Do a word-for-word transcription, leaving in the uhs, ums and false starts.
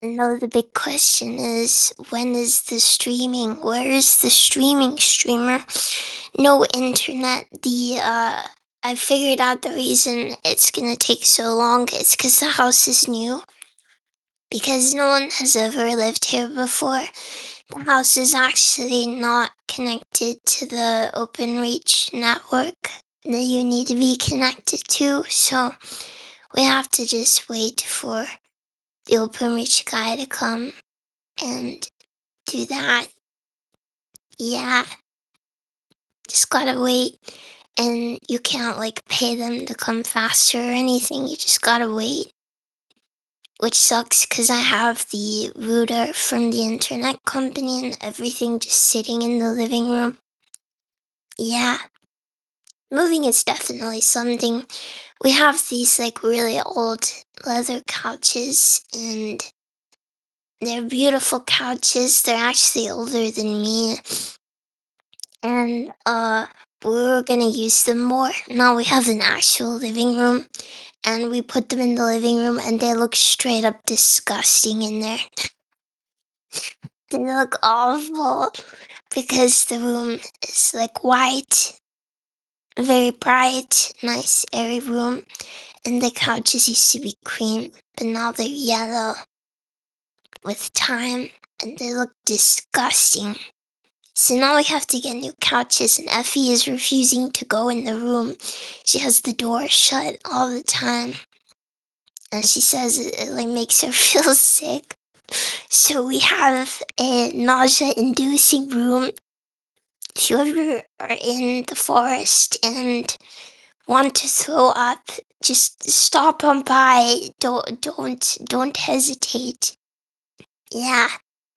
No, the big question is when is the streaming? Where is the streaming streamer? No internet. The uh I figured out the reason it's gonna take so long. It's because the house is new. Because no one has ever lived here before. The house is actually not connected to the OpenReach network that you need to be connected to, so we have to just wait for the OpenReach guy to come and do that. Yeah, just gotta wait. And you can't like pay them to come faster or anything, you just gotta wait. Which sucks because I have the router from the internet company and everything just sitting in the living room. Yeah, moving is definitely something. We have these like really old leather couches and they're beautiful couches. They're actually older than me. And uh we were gonna use them more. Now we have an actual living room and we put them in the living room and they look straight up disgusting in there. They look awful because the room is like white, very bright, nice airy room, and the couches used to be cream, but now they're yellow with time and they look disgusting. So now we have to get new couches and Effie is refusing to go in the room. She has the door shut all the time. And she says it, it like makes her feel sick. So we have a nausea-inducing room. If you ever are in the forest and want to throw up, just stop on by. Don't don't don't hesitate. Yeah.